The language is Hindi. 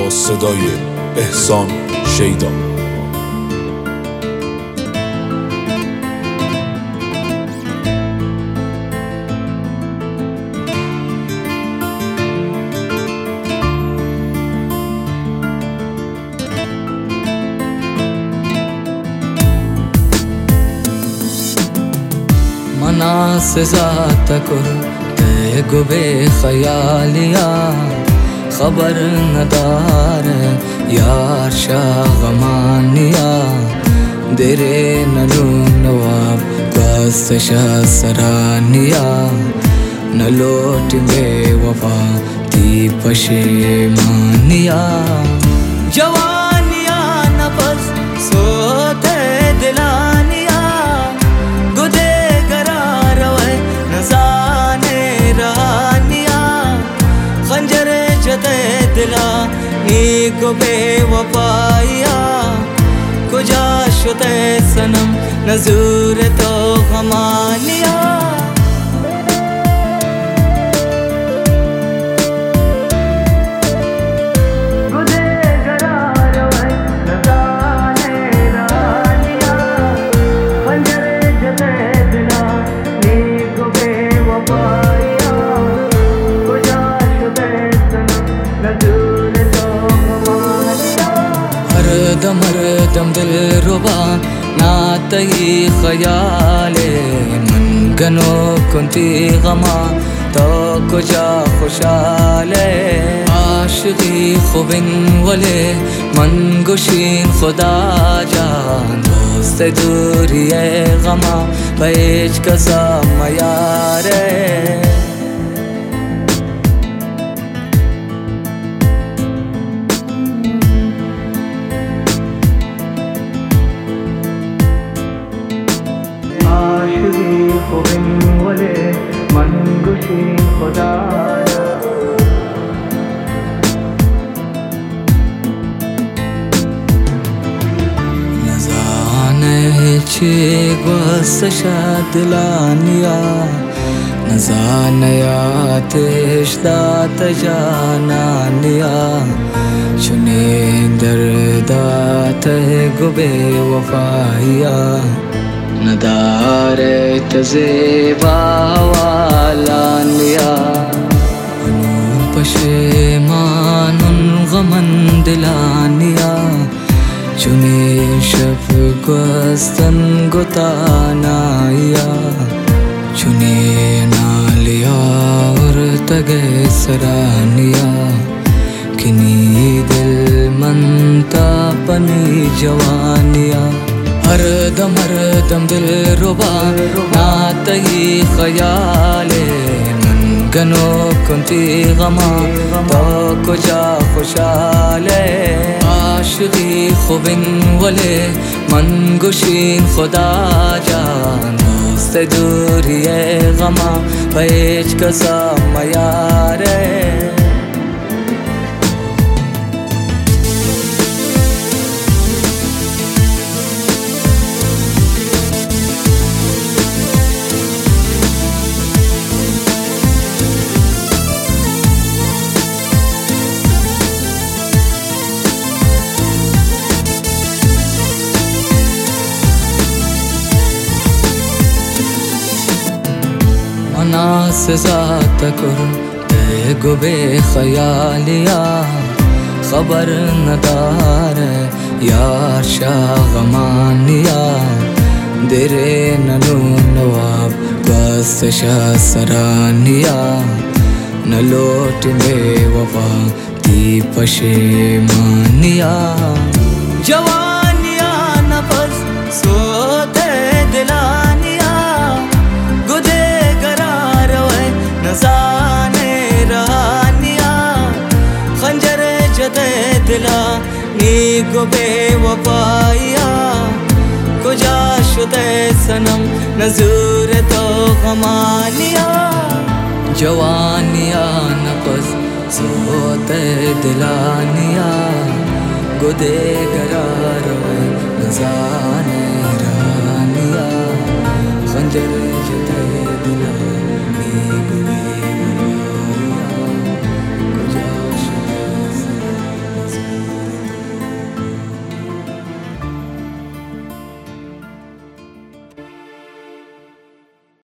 با صدای احسان شیدا. मना से ज़ात कर ते गुबे ख़यालिया खबर नदार यार शागमानिया देरे नलू नवाब दस्तशा सरानिया न लोट बेवफा ती पशेमानिया जवानिया नफस सोते दिलानिया गुदे करार वे नजाने रानिया खंजर जते दिला नी को बेवफाइया कुजा शुते सनम नजूर तो गमानिया हरदम दिल रुबा नातई ख़याले मन गनो कुंती गमा तो कुजा खुशाले आशिकी खुबिन वले मन गुशीन खुदा जान दोस्त दूरी गमा बैच कसा मयारे मन गुशी खुदा नजाने चे ग्वसशा दिलानिया नजानया तेशदात जानानिया चुने दर्दात गुबे वफाइया नदारे तज़ेबा वालानिया अनून पशेमानुन गमन दिलानिया चुने शफ ग्वस्तन गुतानाया चुने नालिया और तगे सरानिया किनी दिल मनता पनी जवानिया हरदम दिल रुबा नातई ख़याले मन गनो कुंती गमा तो कुजा खुशाले आशिकी खुबिन वले मन गुशीन खुदा जान दोस्त दूरी गमा बैच कसा मयारे से ज़ात कर ते गुबे ख़यालिया खबर नदार यार शागमानिया देरे नलू नवाब दस्तशा सरानिया न लोट बेवफा ती पशेमानिया जवानिया नफस सोते दिलानिया गुदे नजाने रानिया खंजर जते दिला नी को बेवफाइया कुजा शुते सनम नजूर तो गमानिया जवानिया नफस सोते दिलानिया गुदे करार नजाने